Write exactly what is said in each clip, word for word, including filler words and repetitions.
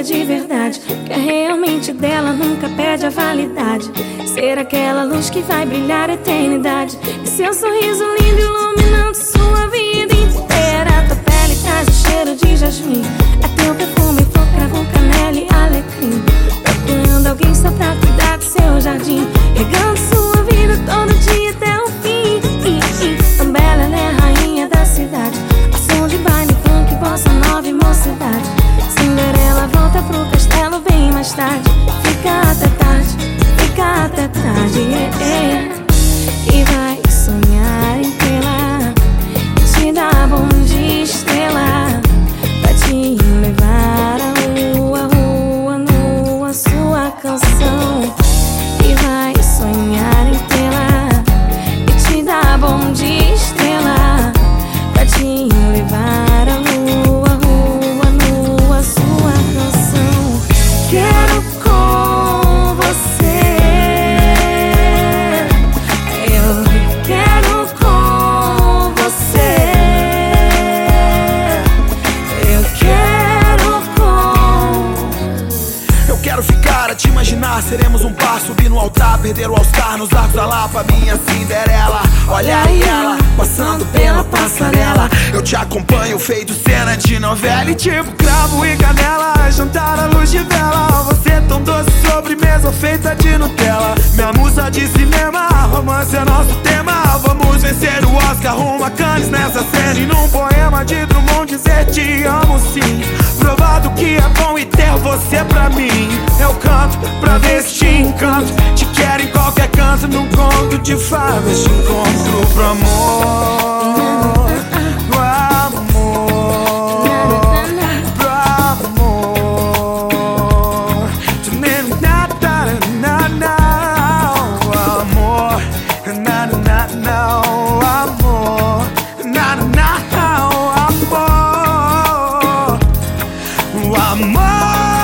de verdade, que é realmente dela, nunca perde a validade. Ser aquela luz que vai brilhar a eternidade, e seu sorriso lindo iluminando sua vida inteira. Tua pele traz o cheiro de jasmim, é teu perfume, flor, cravo, canela e alecrim. Procurando alguém só pra cuidar do seu jardim, regando sua vida todo dia até o fim. Tão bela, ela é a rainha da cidade, ao som de baile, funk, bossa nova e mocidade. Cinderela volta pro castelo bem mais tarde, fica até tarde, fica até tarde, yeah, yeah. E vai sonhar em tê-la, e te dar bom de estrela, pra te levar à rua, rua nua, sua canção. E vai sonhar em tê-la, e te dar bom de estrela, pra te levar à rua, rua nua, sua canção. Quero com você, eu quero com você, eu quero com. Eu quero ficar a te imaginar, seremos um par, subir no altar, perder o All-Star nos arcos da Lapa, minha Cinderela. Olha aí ela, passando pela passarela, eu te acompanho feito cena de novela. E tipo cravo e canela, jantar à luz de vela, você tão doce, sobremesa feita de Nutella. Minha musa de cinema, romance é nosso tema. Vamos vencer o Oscar, rumo a Cannes nessa cena, e num poema de Drummond dizer te amo sim. Provado que é bom e ter você pra mim. Eu canto pra ver se te encanto, te quero em qualquer canto, num conto de fadas te encontro pro amor, pro amor, pro amor. To me, na, na, na, na, amor, na, na, na, amor, na, na, amor, o amor.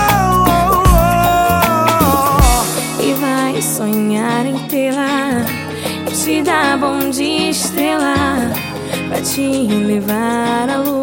E vai sonhar em tê-la, e te dar bom de estrela, pra te levar à lua.